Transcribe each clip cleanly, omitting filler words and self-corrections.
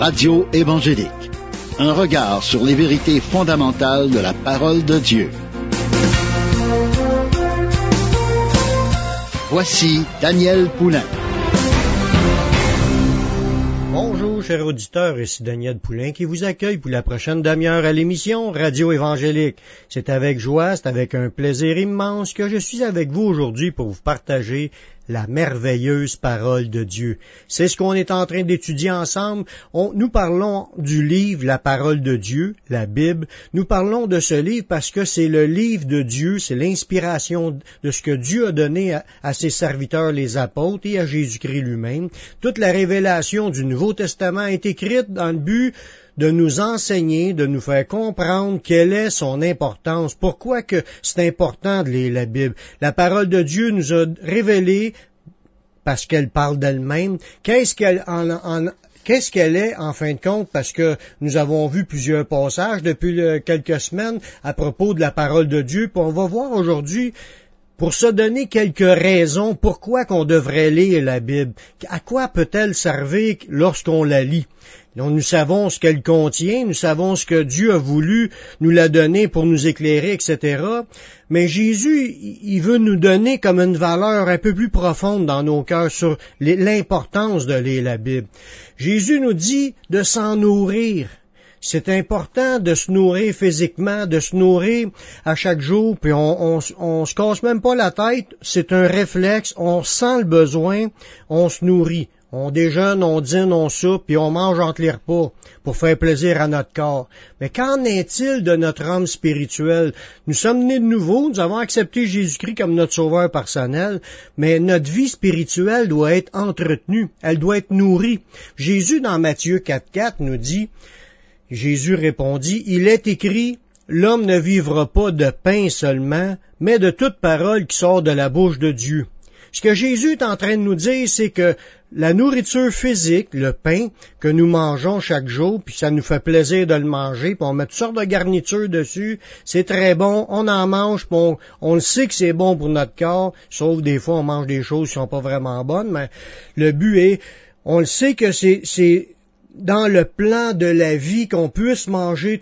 Radio évangélique. Un regard sur les vérités fondamentales de la parole de Dieu. Voici Daniel Poulain. Bonjour, chers auditeurs, ici Daniel Poulain qui vous accueille pour la prochaine demi-heure à l'émission Radio évangélique. C'est avec joie, c'est avec un plaisir immense que je suis avec vous aujourd'hui pour vous partager la merveilleuse parole de Dieu. C'est ce qu'on est en train d'étudier ensemble. Nous parlons du livre, la parole de Dieu, la Bible. Nous parlons de ce livre parce que c'est le livre de Dieu, c'est l'inspiration de ce que Dieu a donné à ses serviteurs, les apôtres, et à Jésus-Christ lui-même. Toute la révélation du Nouveau Testament est écrite dans le but de nous enseigner, de nous faire comprendre quelle est son importance, pourquoi que c'est important de lire la Bible. La parole de Dieu nous a révélé, parce qu'elle parle d'elle-même, qu'est-ce qu'elle est en fin de compte, parce que nous avons vu plusieurs passages depuis quelques semaines à propos de la parole de Dieu, puis on va voir aujourd'hui, pour se donner quelques raisons pourquoi qu'on devrait lire la Bible. À quoi peut-elle servir lorsqu'on la lit? Donc, nous savons ce qu'elle contient, nous savons ce que Dieu a voulu nous la donner pour nous éclairer, etc. Mais Jésus, il veut nous donner comme une valeur un peu plus profonde dans nos cœurs sur l'importance de lire la Bible. Jésus nous dit de s'en nourrir. C'est important de se nourrir physiquement, de se nourrir à chaque jour, puis on se casse même pas la tête, c'est un réflexe, on sent le besoin, on se nourrit. On déjeune, on dîne, on soupe, puis on mange entre les repas pour faire plaisir à notre corps. Mais qu'en est-il de notre âme spirituelle? Nous sommes nés de nouveau, nous avons accepté Jésus-Christ comme notre sauveur personnel, mais notre vie spirituelle doit être entretenue, elle doit être nourrie. Jésus, dans Matthieu 4,4, nous dit, Jésus répondit, « Il est écrit, l'homme ne vivra pas de pain seulement, mais de toute parole qui sort de la bouche de Dieu. » Ce que Jésus est en train de nous dire, c'est que la nourriture physique, le pain que nous mangeons chaque jour, puis ça nous fait plaisir de le manger, puis on met toutes sortes de garnitures dessus, c'est très bon, on en mange, puis on le sait que c'est bon pour notre corps, sauf des fois on mange des choses qui sont pas vraiment bonnes, mais le but est, on le sait que c'est dans le plan de la vie qu'on puisse manger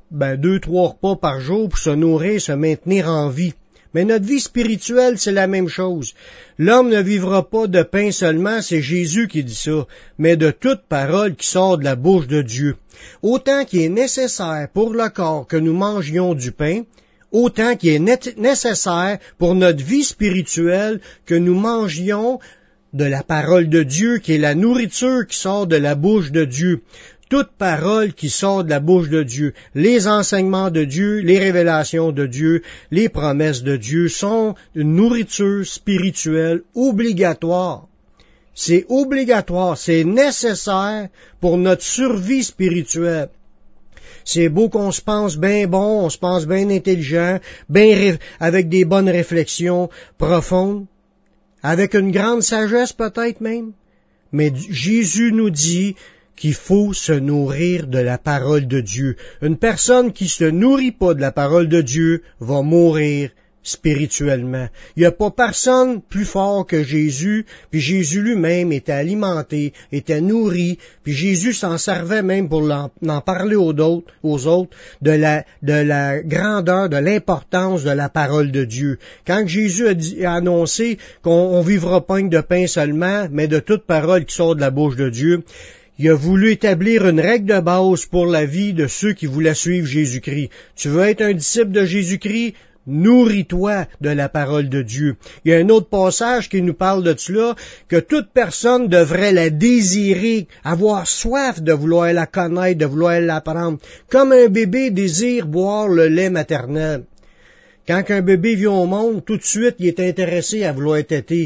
2-3 repas par jour pour se nourrir, se maintenir en vie. Mais notre vie spirituelle, c'est la même chose. L'homme ne vivra pas de pain seulement, c'est Jésus qui dit ça, mais de toute parole qui sort de la bouche de Dieu. Autant qu'il est nécessaire pour le corps que nous mangions du pain, autant qu'il est nécessaire pour notre vie spirituelle que nous mangions de la parole de Dieu, qui est la nourriture qui sort de la bouche de Dieu. Toute parole qui sort de la bouche de Dieu, les enseignements de Dieu, les révélations de Dieu, les promesses de Dieu sont une nourriture spirituelle obligatoire. C'est obligatoire, c'est nécessaire pour notre survie spirituelle. C'est beau qu'on se pense bien bon, on se pense bien intelligent, avec des bonnes réflexions profondes, avec une grande sagesse peut-être même. Mais Jésus nous dit qu'il faut se nourrir de la parole de Dieu. Une personne qui se nourrit pas de la parole de Dieu va mourir spirituellement. Il n'y a pas personne plus fort que Jésus, puis Jésus lui-même était alimenté, était nourri, puis Jésus s'en servait même pour en parler aux autres de la grandeur, de l'importance de la parole de Dieu. Quand Jésus a annoncé qu'on vivra pas de pain seulement, mais de toute parole qui sort de la bouche de Dieu, il a voulu établir une règle de base pour la vie de ceux qui voulaient suivre Jésus-Christ. Tu veux être un disciple de Jésus-Christ? Nourris-toi de la parole de Dieu. Il y a un autre passage qui nous parle de cela, que toute personne devrait la désirer, avoir soif de vouloir la connaître, de vouloir l'apprendre, comme un bébé désire boire le lait maternel. Quand un bébé vient au monde, tout de suite, il est intéressé à vouloir téter.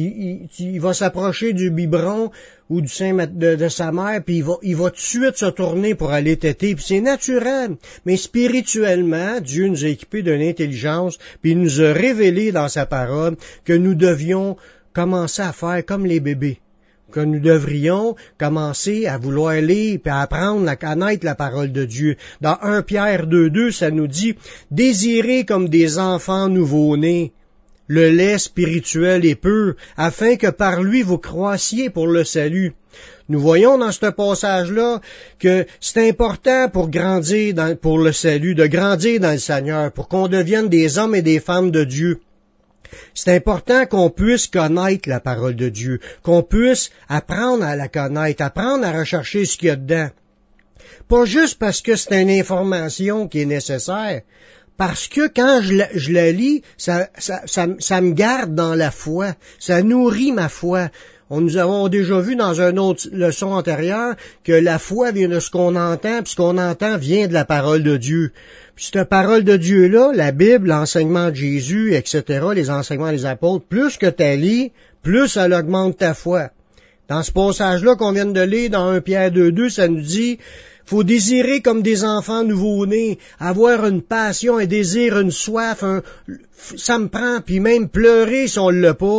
Il va s'approcher du biberon ou du sein de sa mère, puis il va tout de suite se tourner pour aller téter. Puis c'est naturel. Mais spirituellement, Dieu nous a équipés d'une intelligence, puis il nous a révélé dans sa parole que nous devions commencer à faire comme les bébés. Que nous devrions commencer à vouloir lire et à apprendre à connaître la parole de Dieu. Dans 1 Pierre 2,2, ça nous dit « Désirez comme des enfants nouveau-nés le lait spirituel et pur, afin que par lui vous croissiez pour le salut. Nous voyons dans ce passage-là que c'est important pour grandir pour le salut, de grandir dans le Seigneur, pour qu'on devienne des hommes et des femmes de Dieu. C'est important qu'on puisse connaître la parole de Dieu, qu'on puisse apprendre à la connaître, apprendre à rechercher ce qu'il y a dedans. Pas juste parce que c'est une information qui est nécessaire, parce que quand je la lis, ça me garde dans la foi, ça nourrit ma foi. Nous avons déjà vu dans une autre leçon antérieure que la foi vient de ce qu'on entend, puis ce qu'on entend vient de la parole de Dieu. Puis cette parole de Dieu-là, la Bible, l'enseignement de Jésus, etc., les enseignements des apôtres, plus que tu lis, plus elle augmente ta foi. Dans ce passage-là qu'on vient de lire dans 1 Pierre 2.2, ça nous dit « Faut désirer comme des enfants nouveau-nés, avoir une passion, un désir, une soif, ça me prend, puis même pleurer si on ne l'a pas. »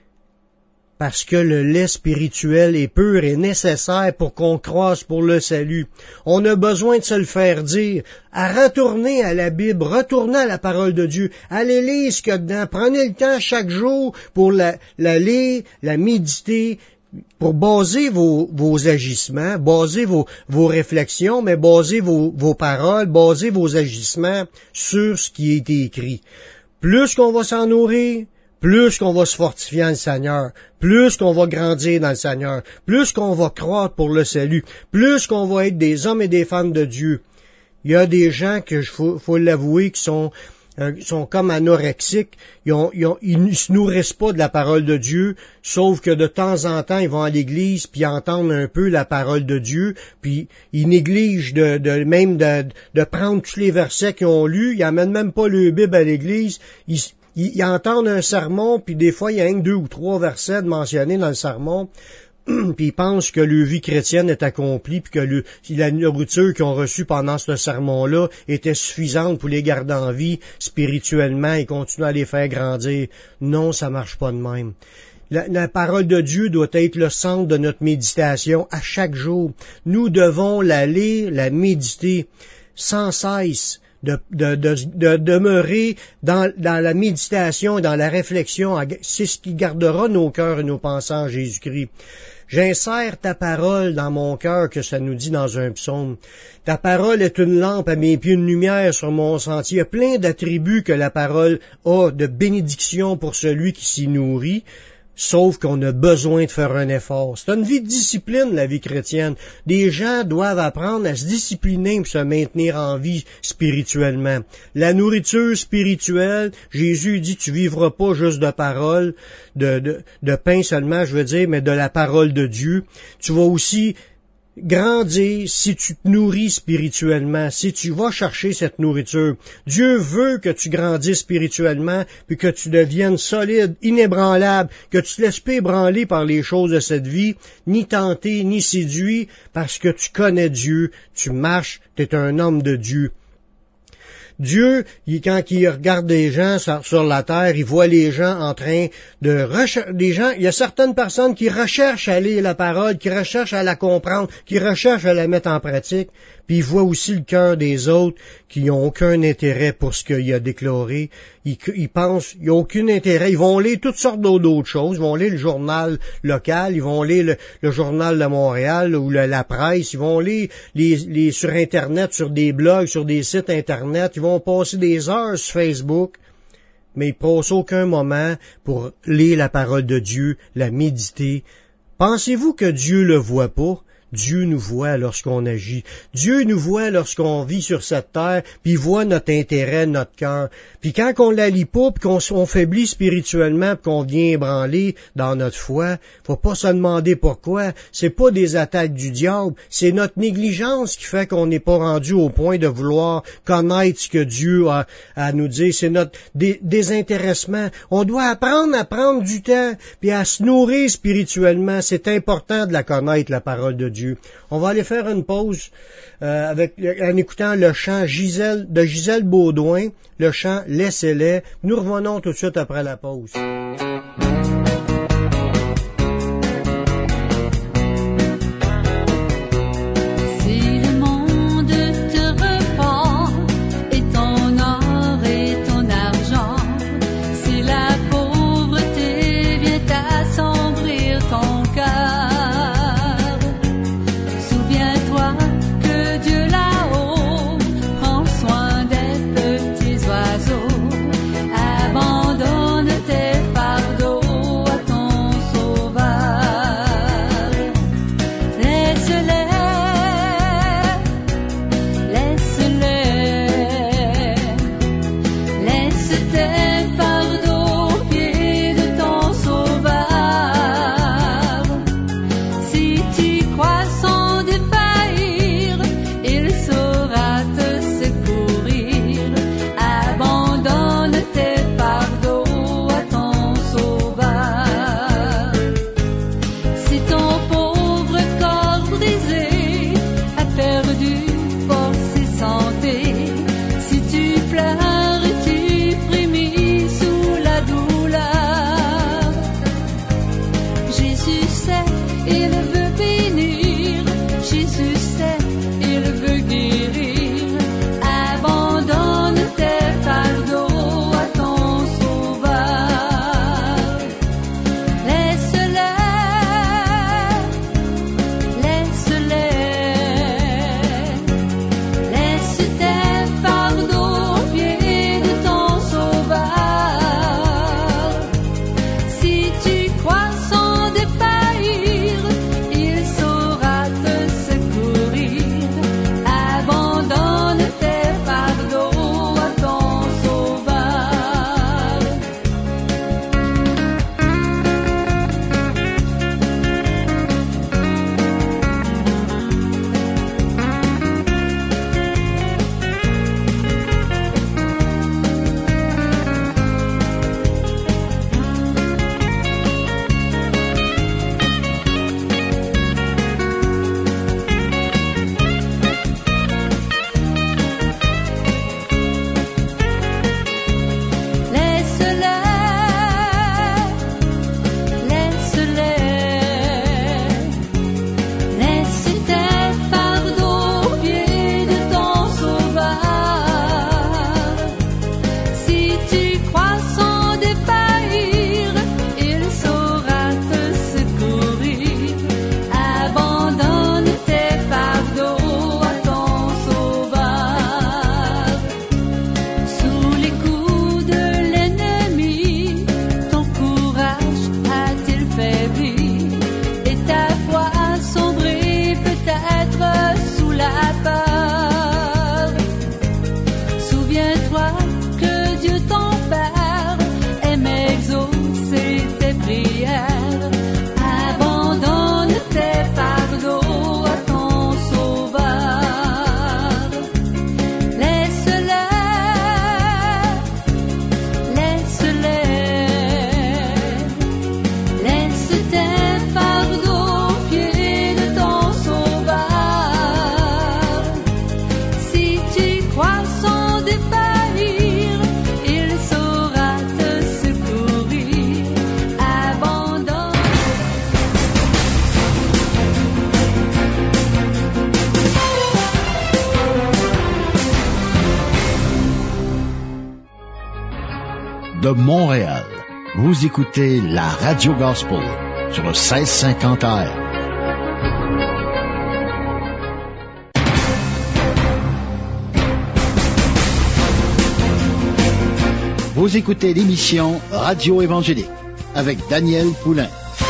Parce que le lait spirituel est pur et nécessaire pour qu'on croisse pour le salut. On a besoin de se le faire dire, à retourner à la Bible, retourner à la parole de Dieu, allez lire ce qu'il y a dedans, prenez le temps chaque jour pour la lire, la méditer, pour baser vos agissements, baser vos réflexions, mais baser vos paroles, baser vos agissements sur ce qui est écrit. Plus qu'on va s'en nourrir, plus qu'on va se fortifier en le Seigneur, plus qu'on va grandir dans le Seigneur, plus qu'on va croître pour le salut, plus qu'on va être des hommes et des femmes de Dieu. Il y a des gens que faut l'avouer qui sont comme anorexiques, ils ne se nourrissent pas de la parole de Dieu, sauf que de temps en temps, ils vont à l'église puis entendent un peu la parole de Dieu, puis ils négligent de prendre tous les versets qu'ils ont lus, ils amènent même pas le Bible à l'église, ils entendent un sermon, puis des fois, il y a 2 ou 3 versets mentionnés dans le sermon, puis ils pensent que leur vie chrétienne est accomplie, puis que la nourriture qu'ils ont reçue pendant ce sermon-là était suffisante pour les garder en vie spirituellement et continuer à les faire grandir. Non, ça marche pas de même. La parole de Dieu doit être le centre de notre méditation à chaque jour. Nous devons la lire, la méditer sans cesse. De demeurer dans la méditation et dans la réflexion. C'est ce qui gardera nos cœurs et nos pensées en Jésus-Christ. J'insère ta parole dans mon cœur, que ça nous dit dans un psaume. Ta parole est une lampe à mes pieds, une lumière sur mon sentier. Il y a plein d'attributs que la parole a de bénédiction pour celui qui s'y nourrit. Sauf qu'on a besoin de faire un effort. C'est une vie de discipline, la vie chrétienne. Des gens doivent apprendre à se discipliner pour se maintenir en vie spirituellement. La nourriture spirituelle, Jésus dit, tu vivras pas juste de parole, de pain seulement, je veux dire, mais de la parole de Dieu. Tu vas aussi grandir si tu te nourris spirituellement, si tu vas chercher cette nourriture. Dieu veut que tu grandisses spirituellement, puis que tu deviennes solide, inébranlable, que tu te laisses pas ébranler par les choses de cette vie, ni tenté, ni séduit, parce que tu connais Dieu, tu marches, tu es un homme de Dieu. Dieu, quand il regarde des gens sur la terre, il voit les gens en train de rechercher. Il y a certaines personnes qui recherchent à lire la parole, qui recherchent à la comprendre, qui recherchent à la mettre en pratique, puis il voit aussi le cœur des autres qui n'ont aucun intérêt pour ce qu'il a déclaré. Ils pensent, il n'y a aucun intérêt. Ils vont lire toutes sortes d'autres choses. Ils vont lire le journal local, ils vont lire le journal de Montréal ou la presse, ils vont lire les sur Internet, sur des blogs, sur des sites Internet, ils vont passer des heures sur Facebook, mais ils passent aucun moment pour lire la parole de Dieu, la méditer. Pensez-vous que Dieu le voit pas? Dieu nous voit lorsqu'on agit. Dieu nous voit lorsqu'on vit sur cette terre, puis il voit notre intérêt, notre cœur. Puis quand on la lit pas, puis qu'on faiblit spirituellement, puis qu'on vient ébranler dans notre foi, faut pas se demander pourquoi. C'est pas des attaques du diable, c'est notre négligence qui fait qu'on n'est pas rendu au point de vouloir connaître ce que Dieu a à nous dire. C'est notre désintéressement. On doit apprendre à prendre du temps, puis à se nourrir spirituellement. C'est important de la connaître, la parole de Dieu. On va aller faire une pause en écoutant le chant de Gisèle Baudouin, le chant « Laissez-les ». Nous revenons tout de suite après la pause. Si la peau Jésus sait, il veut bénir. Jésus sait, il veut guérir. Abandonne tes fardeaux à ton Sauveur. Laisse-les, laisse tes fardeaux aux pieds de ton Sauveur. Si tu crois sans défaillir, il saura te secourir. Abandonne tes fardeaux à ton Sauveur. Laisse tes fardeaux aux pieds de ton Sauveur. Si tu crois sans défaillir, il saura te secourir. Abandonne tes fardeaux à ton Sauveur. Sous les coups de l'ennemi, ton courage a-t-il faibli? Et ta foi a sombré peut-être sous la peur. Souviens-toi que Dieu ton Père aime exaucer tes prières. Abandonne tes fardeaux à ton Sauveur. Laisse-les, laisse tes fardeaux aux pieds de ton Sauveur. Si tu crois sans défaillir, il saura te secourir. Abandonne. De Montréal, vous écoutez la Radio Gospel sur le 1650 AM. Vous écoutez l'émission Radio Évangélique avec Daniel Poulain.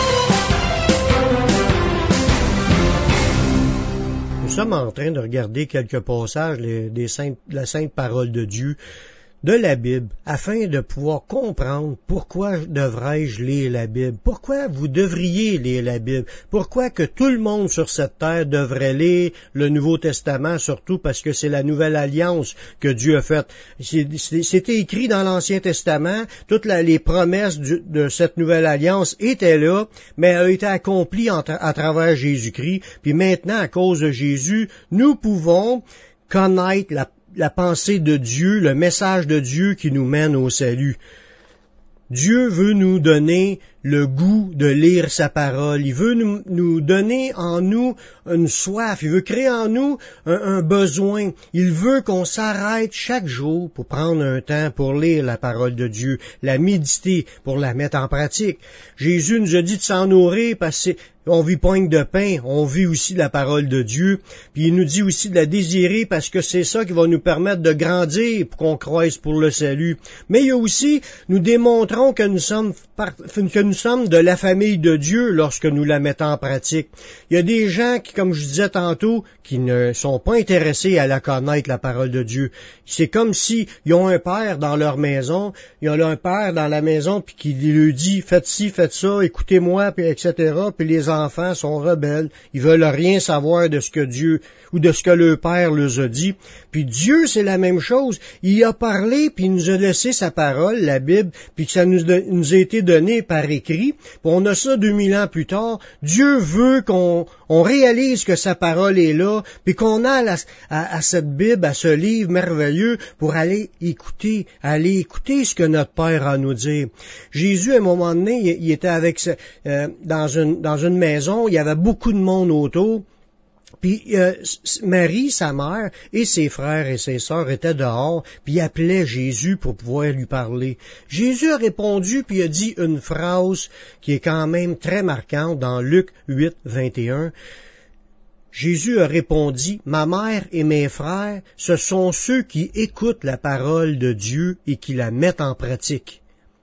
Nous sommes en train de regarder quelques passages de la Sainte Parole de Dieu de la Bible, afin de pouvoir comprendre pourquoi devrais-je lire la Bible, pourquoi vous devriez lire la Bible, pourquoi que tout le monde sur cette terre devrait lire le Nouveau Testament, surtout parce que c'est la nouvelle alliance que Dieu a faite. C'était écrit dans l'Ancien Testament, toutes les promesses de cette nouvelle alliance étaient là, mais elles ont été accomplies à travers Jésus-Christ, puis maintenant, à cause de Jésus, nous pouvons connaître la pensée de Dieu, le message de Dieu qui nous mène au salut. Dieu veut nous donner le goût de lire sa parole. Il veut nous donner en nous une soif. Il veut créer en nous un besoin. Il veut qu'on s'arrête chaque jour pour prendre un temps pour lire la parole de Dieu, la méditer, pour la mettre en pratique. Jésus nous a dit de s'en nourrir parce qu'on vit poigne de pain, on vit aussi de la parole de Dieu. Puis il nous dit aussi de la désirer parce que c'est ça qui va nous permettre de grandir pour qu'on croisse pour le salut. Mais il y a aussi, nous démontrons que nous sommes de la famille de Dieu lorsque nous la mettons en pratique. Il y a des gens qui, comme je disais tantôt, qui ne sont pas intéressés à la connaître, la parole de Dieu. C'est comme si ils ont un père dans leur maison, ils ont un père dans la maison, puis qui lui dit, faites ci, faites ça, écoutez-moi, puis etc., puis les enfants sont rebelles, ils veulent rien savoir de ce que Dieu, ou de ce que le père leur a dit. Puis Dieu, c'est la même chose. Il a parlé, puis il nous a laissé sa parole, la Bible, puis que ça nous a été donné par écrit. écrit, puis on a ça 2000 ans plus tard. Dieu veut qu'on réalise que sa parole est là, puis qu'on a à cette Bible, à ce livre merveilleux, pour aller écouter ce que notre Père a à nous dire. Jésus, à un moment donné, il était dans une maison, il y avait beaucoup de monde autour. Puis Marie, sa mère, et ses frères et ses sœurs étaient dehors, puis ils appelaient Jésus pour pouvoir lui parler. Jésus a répondu, puis il a dit une phrase qui est quand même très marquante dans Luc 8, 21. Jésus a répondu, « Ma mère et mes frères, ce sont ceux qui écoutent la parole de Dieu et qui la mettent en pratique. »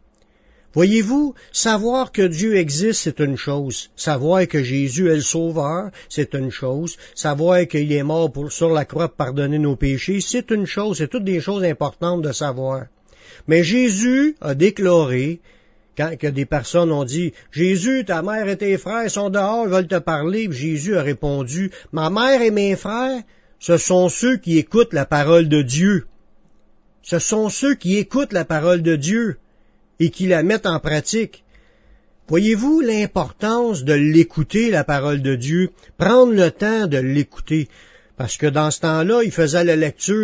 Voyez-vous, savoir que Dieu existe, c'est une chose. Savoir que Jésus est le Sauveur, c'est une chose. Savoir qu'il est mort sur la croix pour pardonner nos péchés, c'est une chose. C'est toutes des choses importantes de savoir. Mais Jésus a déclaré, quand que des personnes ont dit, « Jésus, ta mère et tes frères sont dehors, ils veulent te parler. » Puis Jésus a répondu, « Ma mère et mes frères, ce sont ceux qui écoutent la parole de Dieu. Ce sont ceux qui écoutent la parole de Dieu et qui la mettent en pratique. » Voyez-vous l'importance de l'écouter, la parole de Dieu, prendre le temps de l'écouter, parce que dans ce temps-là, il faisait la lecture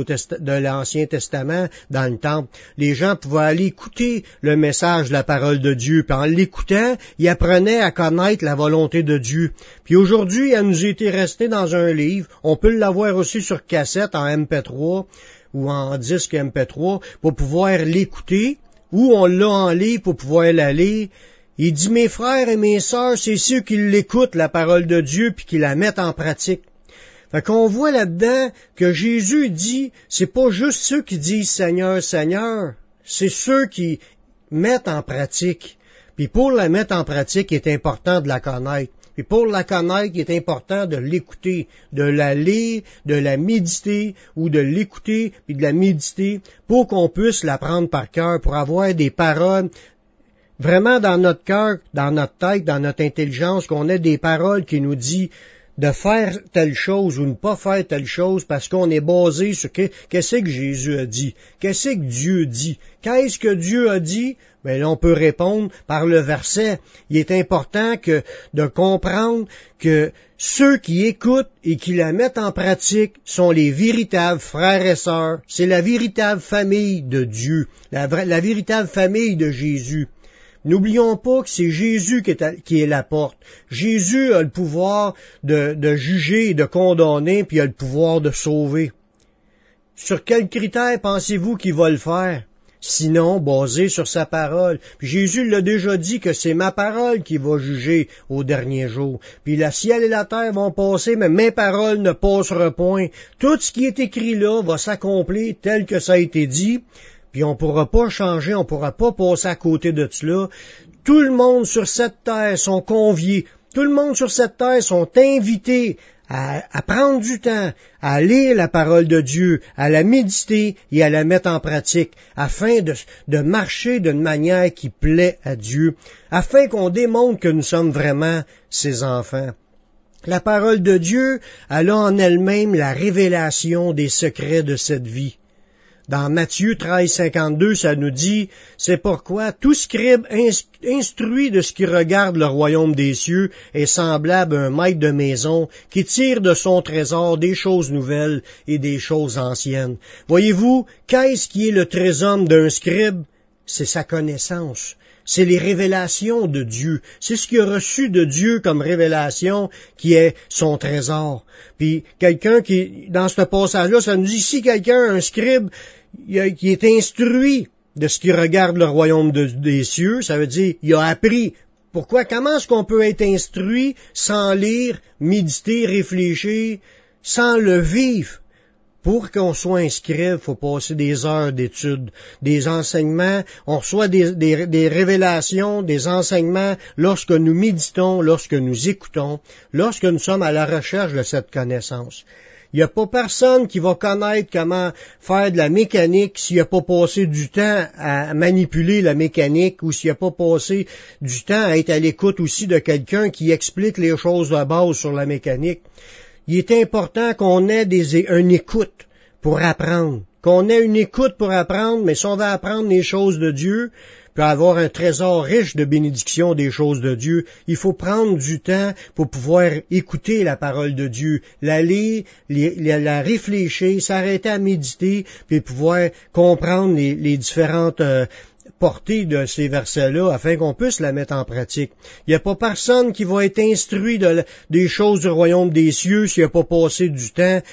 de l'Ancien Testament dans le temple. Les gens pouvaient aller écouter le message de la parole de Dieu, puis en l'écoutant, ils apprenaient à connaître la volonté de Dieu. Puis aujourd'hui, elle nous était restée dans un livre, on peut l'avoir aussi sur cassette en MP3 ou en disque MP3 pour pouvoir l'écouter, ou on l'a en livre pour pouvoir la lire. Il dit, mes frères et mes sœurs, c'est ceux qui l'écoutent, la parole de Dieu, puis qui la mettent en pratique. Fait qu'on voit là-dedans que Jésus dit, c'est pas juste ceux qui disent Seigneur, Seigneur, c'est ceux qui mettent en pratique. Puis pour la mettre en pratique, il est important de la connaître. Puis pour la connaître, il est important de l'écouter, de la lire, de la méditer, ou de l'écouter, puis de la méditer, pour qu'on puisse la prendre par cœur, pour avoir des paroles vraiment dans notre cœur, dans notre tête, dans notre intelligence, qu'on ait des paroles qui nous disent de faire telle chose ou ne pas faire telle chose parce qu'on est basé sur qu'est-ce que Jésus a dit, qu'est-ce que Dieu dit. Qu'est-ce que Dieu a dit? Ben là, on peut répondre par le verset. Il est important de comprendre que ceux qui écoutent et qui la mettent en pratique sont les véritables frères et sœurs. C'est la véritable famille de Dieu, la véritable famille de Jésus. N'oublions pas que c'est Jésus qui est la porte. Jésus a le pouvoir de juger et de condamner, puis il a le pouvoir de sauver. Sur quels critères pensez-vous qu'il va le faire? Sinon, basé sur sa parole. Puis Jésus l'a déjà dit que c'est ma parole qui va juger au dernier jour. Puis le ciel et la terre vont passer, mais mes paroles ne passeront point. Tout ce qui est écrit là va s'accomplir tel que ça a été dit. Puis on pourra pas changer, on pourra pas passer à côté de cela. Tout le monde sur cette terre sont conviés. Tout le monde sur cette terre sont invités à prendre du temps, à lire la parole de Dieu, à la méditer et à la mettre en pratique, afin de marcher d'une manière qui plaît à Dieu, afin qu'on démontre que nous sommes vraiment ses enfants. La parole de Dieu, elle a en elle-même la révélation des secrets de cette vie. Dans Matthieu 13, 52, ça nous dit, « C'est pourquoi tout scribe instruit de ce qui regarde le royaume des cieux est semblable à un maître de maison qui tire de son trésor des choses nouvelles et des choses anciennes. » Voyez-vous, qu'est-ce qui est le trésor d'un scribe? C'est sa connaissance. C'est les révélations de Dieu. C'est ce qu'il a reçu de Dieu comme révélation qui est son trésor. Puis quelqu'un qui, dans ce passage-là, ça nous dit, si quelqu'un, un scribe, qui est instruit de ce qui regarde le royaume des cieux, ça veut dire, il a appris. Pourquoi? Comment est-ce qu'on peut être instruit sans lire, méditer, réfléchir, sans le vivre? Pour qu'on soit inscrit, il faut passer des heures d'études, des enseignements. On reçoit des révélations, des enseignements lorsque nous méditons, lorsque nous écoutons, lorsque nous sommes à la recherche de cette connaissance. Il n'y a pas personne qui va connaître comment faire de la mécanique s'il n'a pas passé du temps à manipuler la mécanique ou s'il n'a pas passé du temps à être à l'écoute aussi de quelqu'un qui explique les choses de base sur la mécanique. Il est important qu'on ait une écoute pour apprendre. Qu'on ait une écoute pour apprendre, mais si on va apprendre les choses de Dieu, pour avoir un trésor riche de bénédictions des choses de Dieu, il faut prendre du temps pour pouvoir écouter la parole de Dieu, la lire, la réfléchir, s'arrêter à méditer, puis pouvoir comprendre les différentes portée de ces versets-là afin qu'on puisse la mettre en pratique. Il n'y a pas personne qui va être instruit des choses du royaume des cieux s'il n'a pas passé du temps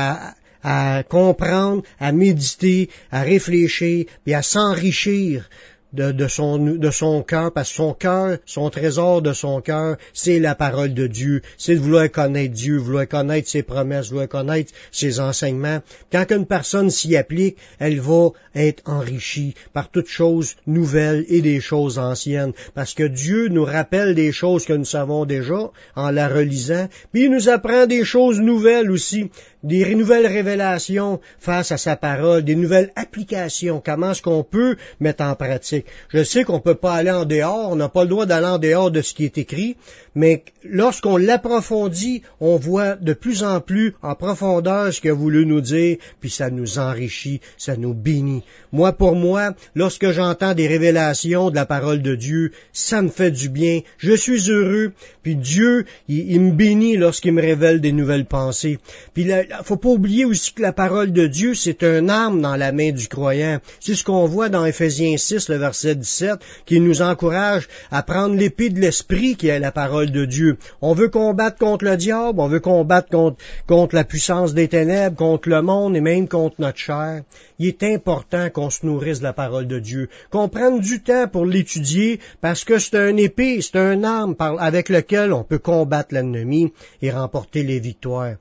à comprendre, à méditer, à réfléchir et à s'enrichir de son cœur, parce que son cœur, son trésor de son cœur, c'est la parole de Dieu, c'est de vouloir connaître Dieu, vouloir connaître ses promesses, vouloir connaître ses enseignements. Quand une personne s'y applique, elle va être enrichie par toutes choses nouvelles et des choses anciennes, parce que Dieu nous rappelle des choses que nous savons déjà en la relisant, puis il nous apprend des choses nouvelles aussi, des nouvelles révélations face à sa parole, des nouvelles applications, comment est-ce qu'on peut mettre en pratique. Je sais qu'on ne peut pas aller en dehors, on n'a pas le droit d'aller en dehors de ce qui est écrit, mais lorsqu'on l'approfondit, on voit de plus en plus en profondeur ce qu'il a voulu nous dire, puis ça nous enrichit, ça nous bénit. Moi, pour moi, lorsque j'entends des révélations de la parole de Dieu, ça me fait du bien, je suis heureux, puis Dieu, il me bénit lorsqu'il me révèle des nouvelles pensées. Puis faut pas oublier aussi que la parole de Dieu, c'est un arme dans la main du croyant. C'est ce qu'on voit dans Éphésiens 6, le verset 17, qui nous encourage à prendre l'épée de l'esprit qui est la parole de Dieu. On veut combattre contre le diable, on veut combattre contre la puissance des ténèbres, contre le monde et même contre notre chair. Il est important qu'on se nourrisse de la parole de Dieu, qu'on prenne du temps pour l'étudier, parce que c'est une épée, c'est un arme avec lequel on peut combattre l'ennemi et remporter les victoires.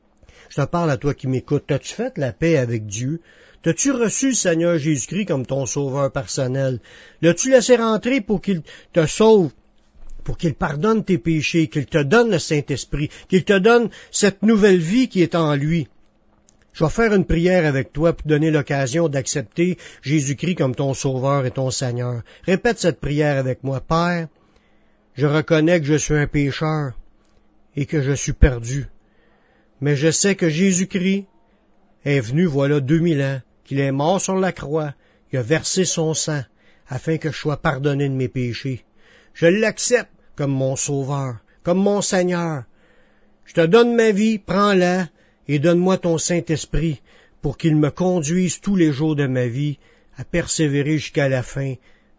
Je te parle à toi qui m'écoutes. T'as-tu fait la paix avec Dieu? T'as-tu reçu le Seigneur Jésus-Christ comme ton sauveur personnel? L'as-tu laissé rentrer pour qu'il te sauve, pour qu'il pardonne tes péchés, qu'il te donne le Saint-Esprit, qu'il te donne cette nouvelle vie qui est en lui? Je vais faire une prière avec toi pour te donner l'occasion d'accepter Jésus-Christ comme ton sauveur et ton Seigneur. Répète cette prière avec moi. Père, je reconnais que je suis un pécheur et que je suis perdu. Mais je sais que Jésus-Christ est venu voilà 2000 ans, qu'il est mort sur la croix, il a versé son sang, afin que je sois pardonné de mes péchés. Je l'accepte comme mon sauveur, comme mon Seigneur. Je te donne ma vie, prends-la, et donne-moi ton Saint-Esprit, pour qu'il me conduise tous les jours de ma vie, à persévérer jusqu'à la fin,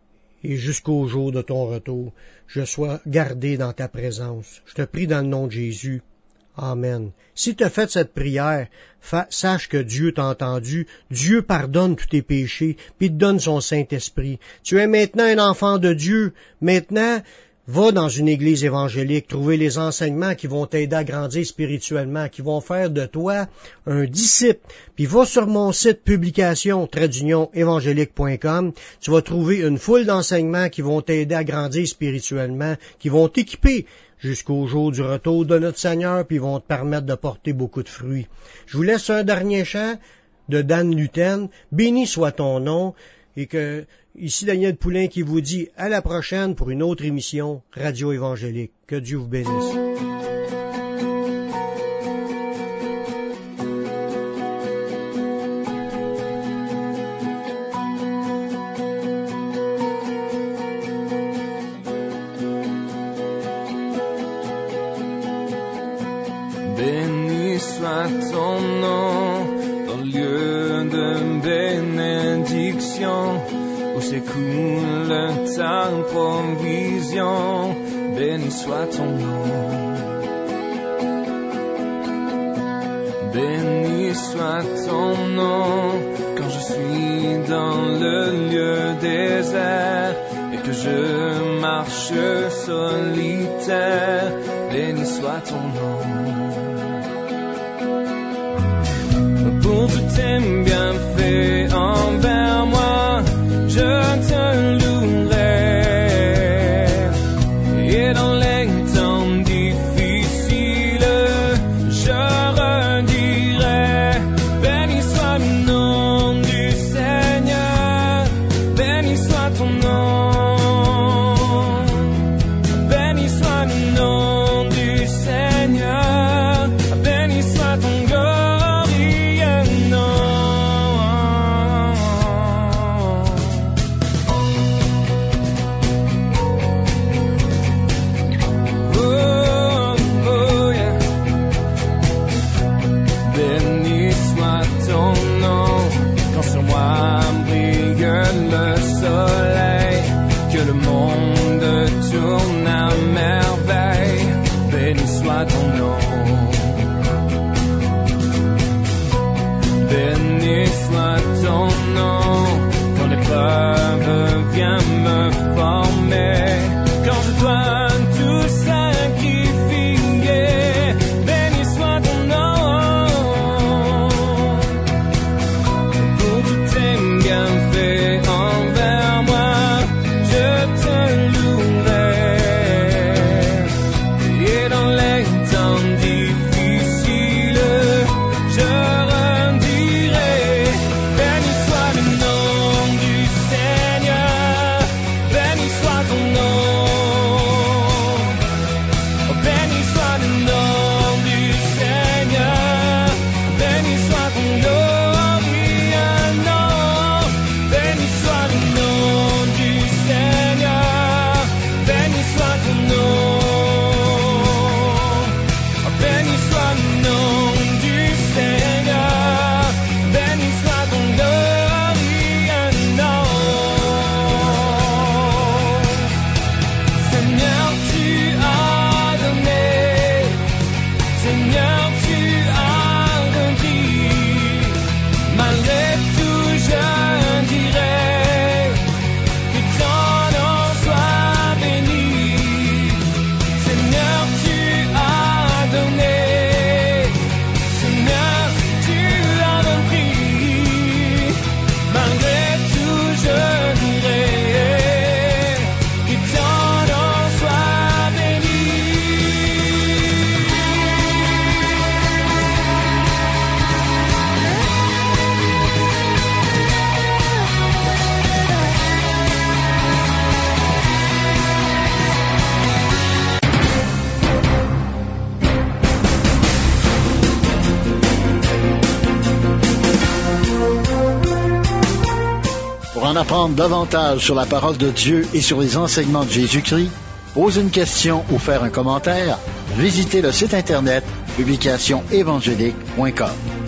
et jusqu'au jour de ton retour, je sois gardé dans ta présence. Je te prie dans le nom de Jésus. Amen. Si tu as fait cette prière, sache que Dieu t'a entendu, Dieu pardonne tous tes péchés, puis te donne son Saint-Esprit. Tu es maintenant un enfant de Dieu. Maintenant, va dans une église évangélique, trouver les enseignements qui vont t'aider à grandir spirituellement, qui vont faire de toi un disciple. Puis va sur mon site publication-évangélique.com, tu vas trouver une foule d'enseignements qui vont t'aider à grandir spirituellement, qui vont t'équiper jusqu'au jour du retour de notre Seigneur, puis vont te permettre de porter beaucoup de fruits. Je vous laisse un dernier chant de Dan Luten. Béni soit ton nom, et que ici Daniel Poulain qui vous dit à la prochaine pour une autre émission Radio Évangélique. Que Dieu vous bénisse. Béni soit ton nom dans le lieu de bénédiction où s'écoule ta provision. Béni soit ton nom. Béni soit ton nom quand je suis dans le lieu désert et que je marche solitaire. Béni soit ton nom. Pour tous tes bienfaits envers moi, je te louerai. Et dans les temps difficiles, je redirai. Béni soit le nom du Seigneur, béni soit ton nom. Béni soit le nom du Seigneur, béni soit ton glorieux nom. Pour en apprendre davantage sur la parole de Dieu et sur les enseignements de Jésus-Christ, poser une question ou faire un commentaire, visitez le site internet publicationsévangélique.com.